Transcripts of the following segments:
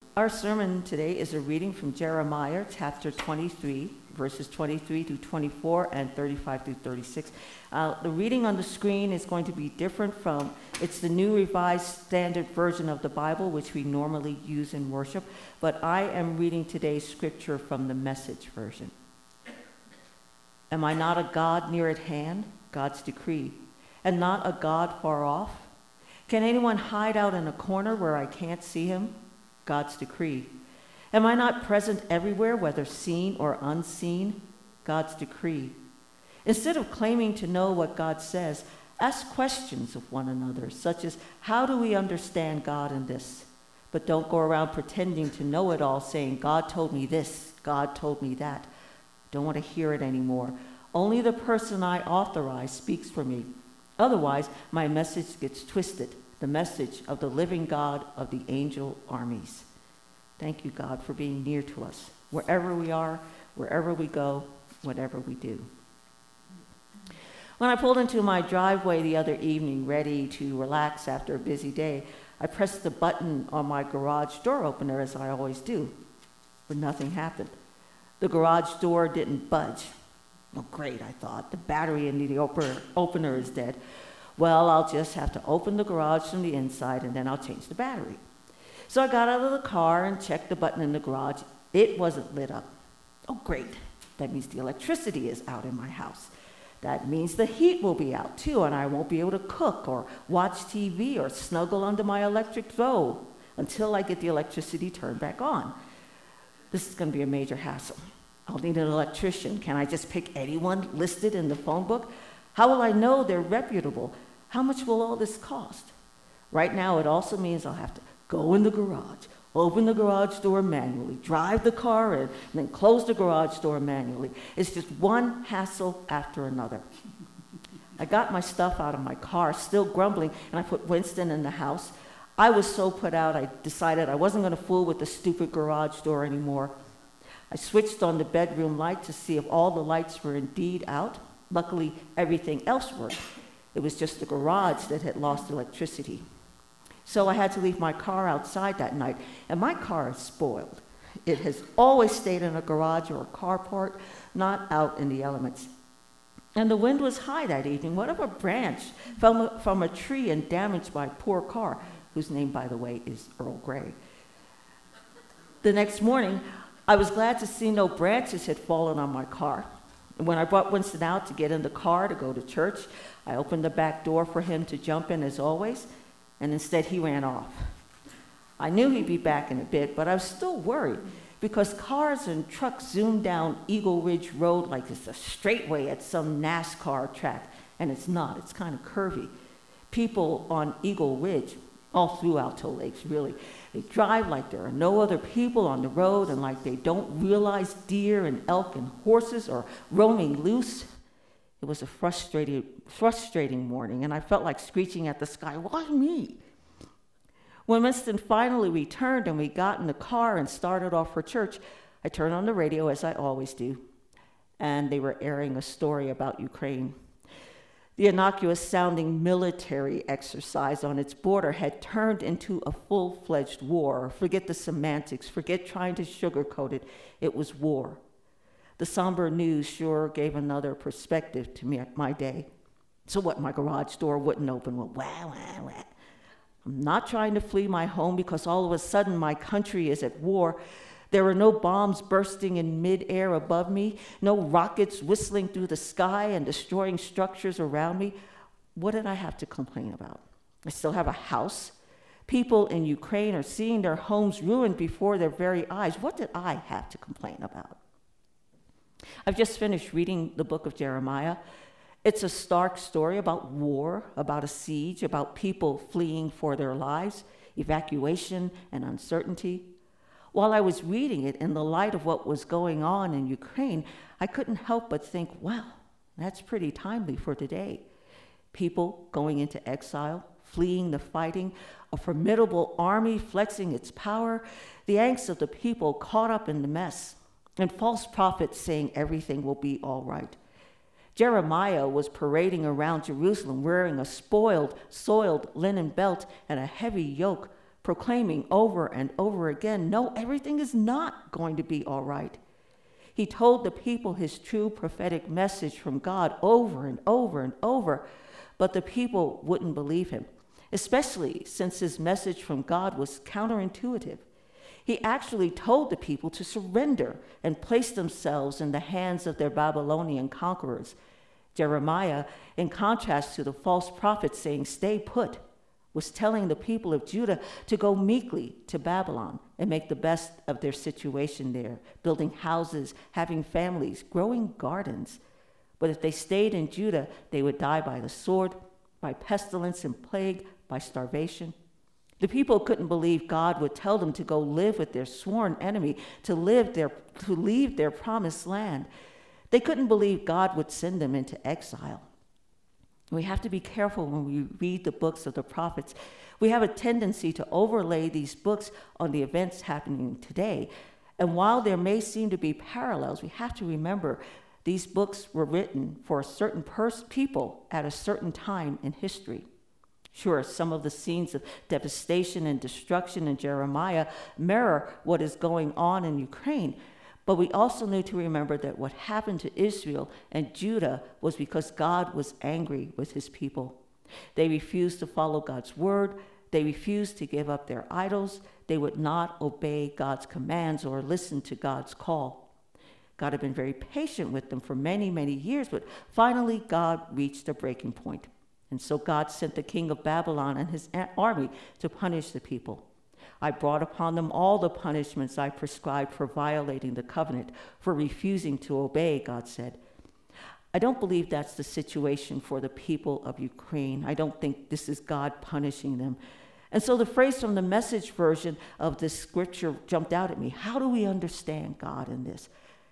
Our sermon today is a reading from Jeremiah chapter 23, verses 23 through 24 and 35 through 36. The reading on the screen is going to be different it's the New Revised Standard Version of the Bible, which we normally use in worship, but I am reading today's scripture from the Message version. Am I not a God near at hand? God's decree. And not a God far off? Can anyone hide out in a corner where I can't see him? God's decree. Am I not present everywhere, whether seen or unseen? God's decree. Instead of claiming to know what God says, ask questions of one another, such as, how do we understand God in this? But don't go around pretending to know it all, saying, God told me this, God told me that. Don't want to hear it anymore. Only the person I authorize speaks for me. Otherwise, my message gets twisted, the message of the living God of the angel armies. Thank you, God, for being near to us, wherever we are, wherever we go, whatever we do. When I pulled into my driveway the other evening, ready to relax after a busy day, I pressed the button on my garage door opener, as I always do, but nothing happened. The garage door didn't budge. Oh, great, I thought. The battery in the opener is dead. Well, I'll just have to open the garage from the inside, and then I'll change the battery. So I got out of the car and checked the button in the garage. It wasn't lit up. Oh, great. That means the electricity is out in my house. That means the heat will be out, too, and I won't be able to cook or watch TV or snuggle under my electric stove until I get the electricity turned back on. This is going to be a major hassle. I'll need an electrician. Can I just pick anyone listed in the phone book? How will I know they're reputable? How much will all this cost? Right now, it also means I'll have to go in the garage, open the garage door manually, drive the car in, and then close the garage door manually. It's just one hassle after another. I got my stuff out of my car, still grumbling, and I put Winston in the house. I was so put out, I decided I wasn't going to fool with the stupid garage door anymore. I switched on the bedroom light to see if all the lights were indeed out. Luckily, everything else worked. It was just the garage that had lost electricity. So I had to leave my car outside that night, and my car is spoiled. It has always stayed in a garage or a carport, not out in the elements. And the wind was high that evening. What if a branch fell from a tree and damaged my poor car, whose name, by the way, is Earl Grey? The next morning, I was glad to see no branches had fallen on my car. And when I brought Winston out to get in the car to go to church, I opened the back door for him to jump in as always, and instead he ran off. I knew he'd be back in a bit, but I was still worried because cars and trucks zoomed down Eagle Ridge Road like it's a straightway at some NASCAR track, and it's not. It's kind of curvy. People on Eagle Ridge, all through Alto Lakes, really, they drive like there are no other people on the road and like they don't realize deer and elk and horses are roaming loose. It was a frustrating morning, and I felt like screeching at the sky, why me? When Winston finally returned and we got in the car and started off for church, I turned on the radio, as I always do, and they were airing a story about Ukraine. The innocuous-sounding military exercise on its border had turned into a full-fledged war. Forget the semantics, forget trying to sugarcoat it. It was war. The somber news sure gave another perspective to my day. So what, my garage door wouldn't open? Well, wah. I'm not trying to flee my home because all of a sudden my country is at war. There are no bombs bursting in midair above me, no rockets whistling through the sky and destroying structures around me. What did I have to complain about? I still have a house. People in Ukraine are seeing their homes ruined before their very eyes. What did I have to complain about? I've just finished reading the book of Jeremiah. It's a stark story about war, about a siege, about people fleeing for their lives, evacuation and uncertainty. While I was reading it in the light of what was going on in Ukraine, I couldn't help but think, wow, that's pretty timely for today. People going into exile, fleeing the fighting, a formidable army flexing its power, the angst of the people caught up in the mess, and false prophets saying everything will be all right. Jeremiah was parading around Jerusalem wearing a soiled linen belt and a heavy yoke, proclaiming over and over again, no, everything is not going to be all right. He told the people his true prophetic message from God over and over and over, but the people wouldn't believe him, especially since his message from God was counterintuitive. He actually told the people to surrender and place themselves in the hands of their Babylonian conquerors. Jeremiah, in contrast to the false prophets saying, "Stay put," was telling the people of Judah to go meekly to Babylon and make the best of their situation there, building houses, having families, growing gardens. But if they stayed in Judah, they would die by the sword, by pestilence and plague, by starvation. The people couldn't believe God would tell them to go live with their sworn enemy, to leave their promised land. They couldn't believe God would send them into exile. We have to be careful when we read the books of the prophets. We have a tendency to overlay these books on the events happening today. And while there may seem to be parallels, we have to remember these books were written for a certain people at a certain time in history. Sure, some of the scenes of devastation and destruction in Jeremiah mirror what is going on in Ukraine, but we also need to remember that what happened to Israel and Judah was because God was angry with his people. They refused to follow God's word. They refused to give up their idols. They would not obey God's commands or listen to God's call. God had been very patient with them for many, many years, but finally God reached a breaking point. And so God sent the king of Babylon and his army to punish the people. I brought upon them all the punishments I prescribed for violating the covenant, for refusing to obey, God said. I don't believe that's the situation for the people of Ukraine. I don't think this is God punishing them. And so the phrase from the Message version of this scripture jumped out at me. How do we understand God in this?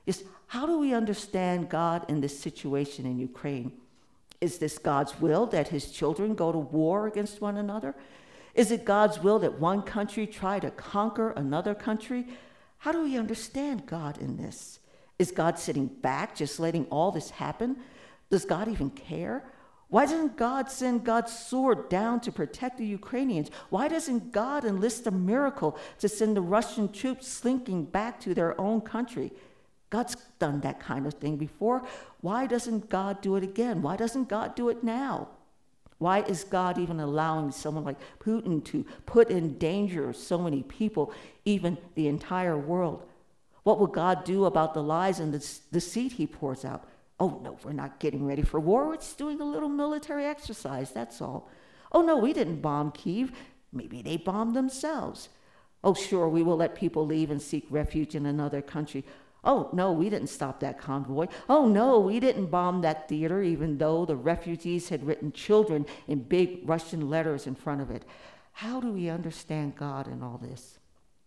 How do we understand God in this situation in Ukraine? Is this God's will that his children go to war against one another? Is it God's will that one country try to conquer another country? How do we understand God in this? Is God sitting back, just letting all this happen? Does God even care? Why doesn't God send God's sword down to protect the Ukrainians? Why doesn't God enlist a miracle to send the Russian troops slinking back to their own country? God's done that kind of thing before. Why doesn't God do it again? Why doesn't God do it now? Why is God even allowing someone like Putin to put in danger so many people, even the entire world? What will God do about the lies and the deceit he pours out? Oh, no, we're not getting ready for war. We're just doing a little military exercise, that's all. Oh, no, we didn't bomb Kyiv. Maybe they bombed themselves. Oh, sure, we will let people leave and seek refuge in another country. Oh, no, we didn't stop that convoy. Oh, no, we didn't bomb that theater, even though the refugees had written children in big Russian letters in front of it. How do we understand God in all this?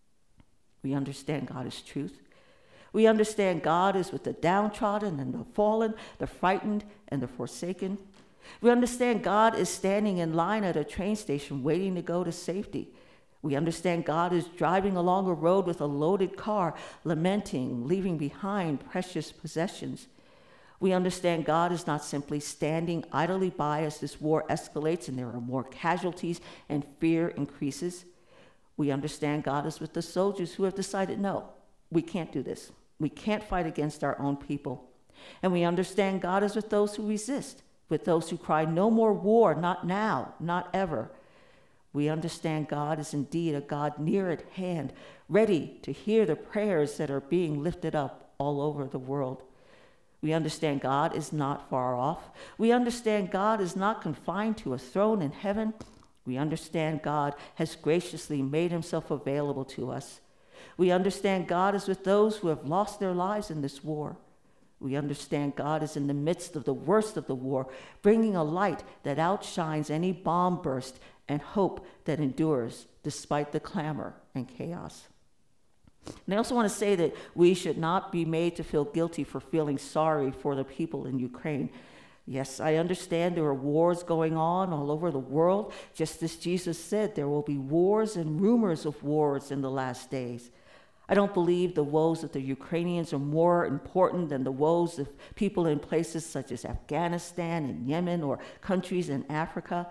We understand God as truth. We understand God is with the downtrodden and the fallen, the frightened and the forsaken. We understand God is standing in line at a train station waiting to go to safety. We understand God is driving along a road with a loaded car, lamenting, leaving behind precious possessions. We understand God is not simply standing idly by as this war escalates and there are more casualties and fear increases. We understand God is with the soldiers who have decided, no, we can't do this. We can't fight against our own people. And we understand God is with those who resist, with those who cry, no more war, not now, not ever. We understand God is indeed a God near at hand, ready to hear the prayers that are being lifted up all over the world. We understand God is not far off. We understand God is not confined to a throne in heaven. We understand God has graciously made himself available to us. We understand God is with those who have lost their lives in this war. We understand God is in the midst of the worst of the war, bringing a light that outshines any bomb burst and hope that endures despite the clamor and chaos. And I also want to say that we should not be made to feel guilty for feeling sorry for the people in Ukraine. Yes, I understand there are wars going on all over the world. Just as Jesus said, there will be wars and rumors of wars in the last days. I don't believe the woes of the Ukrainians are more important than the woes of people in places such as Afghanistan and Yemen or countries in Africa.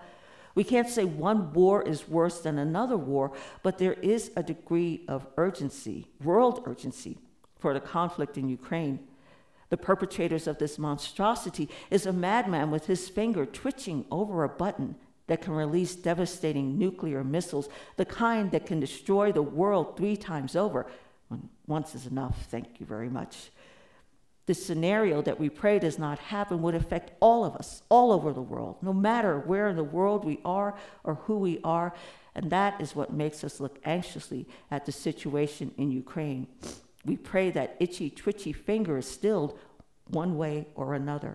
We can't say one war is worse than another war, but there is a degree of urgency, world urgency, for the conflict in Ukraine. The perpetrators of this monstrosity is a madman with his finger twitching over a button that can release devastating nuclear missiles, the kind that can destroy the world 3 times over. When once is enough, thank you very much. This scenario that we pray does not happen would affect all of us, all over the world, no matter where in the world we are or who we are, and that is what makes us look anxiously at the situation in Ukraine. We pray that itchy, twitchy finger is stilled one way or another.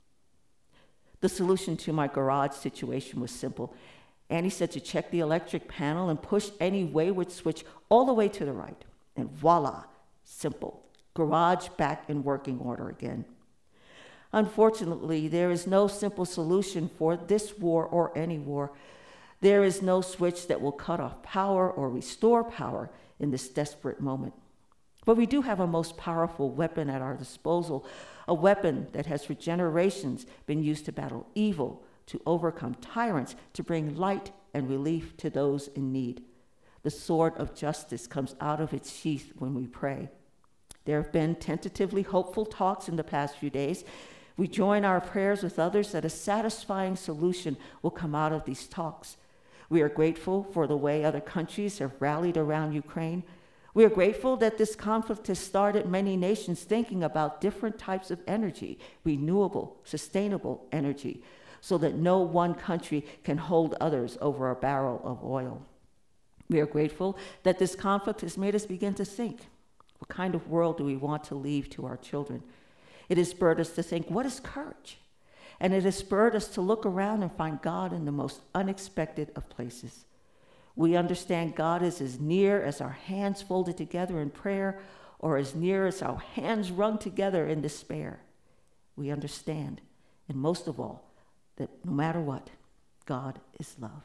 The solution to my garage situation was simple. Annie said to check the electric panel and push any wayward switch all the way to the right. And voila, simple. Garage back in working order again. Unfortunately, there is no simple solution for this war or any war. There is no switch that will cut off power or restore power in this desperate moment. But we do have a most powerful weapon at our disposal, a weapon that has for generations been used to battle evil, to overcome tyrants, to bring light and relief to those in need. The sword of justice comes out of its sheath when we pray. There have been tentatively hopeful talks in the past few days. We join our prayers with others that a satisfying solution will come out of these talks. We are grateful for the way other countries have rallied around Ukraine. We are grateful that this conflict has started many nations thinking about different types of energy, renewable, sustainable energy, so that no one country can hold others over a barrel of oil. We are grateful that this conflict has made us begin to think. What kind of world do we want to leave to our children? It has spurred us to think, what is courage? And it has spurred us to look around and find God in the most unexpected of places. We understand God is as near as our hands folded together in prayer, or as near as our hands wrung together in despair. We understand, and most of all, that no matter what, God is love.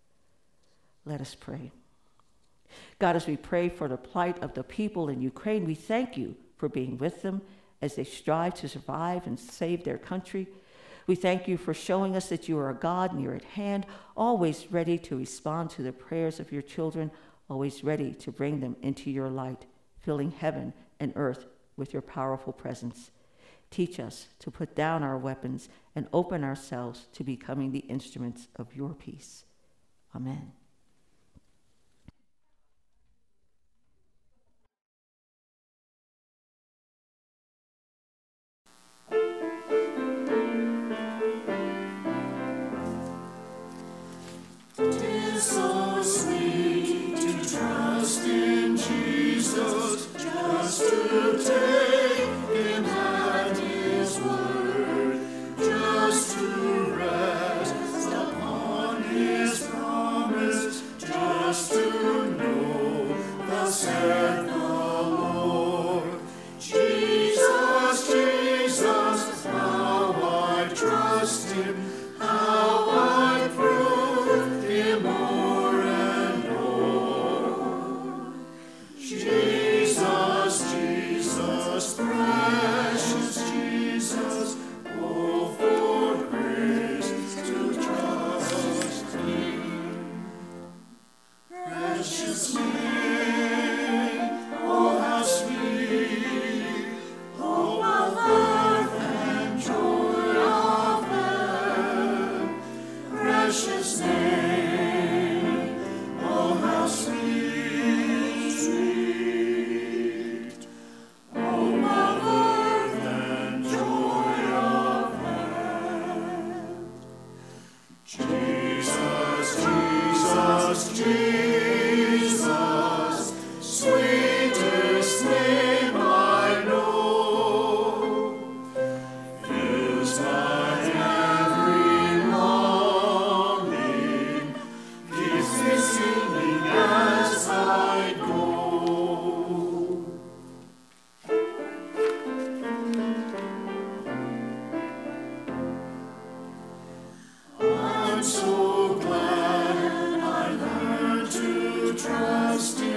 Let us pray. God, as we pray for the plight of the people in Ukraine, we thank you for being with them as they strive to survive and save their country. We thank you for showing us that you are a God near at hand, always ready to respond to the prayers of your children, always ready to bring them into your light, filling heaven and earth with your powerful presence. Teach us to put down our weapons and open ourselves to becoming the instruments of your peace. Amen. So sweet to trust in Jesus, just to take him at his word, just to rest upon his promise, just to know thus saith the Lord. Jesus, Jesus, how I trust him, how I prove him more and more. Jesus, Jesus, precious Jesus, oh, for grace to trust him. Precious name, oh, how sweet, hope of earth and joy of heaven. Precious name, oh, how sweet, sweet, home of earth and joy of heaven. Jesus, Jesus, Jesus, sweetest name I know, fills my every longing, keeps me singing as I go. I'm so glad I learned to trust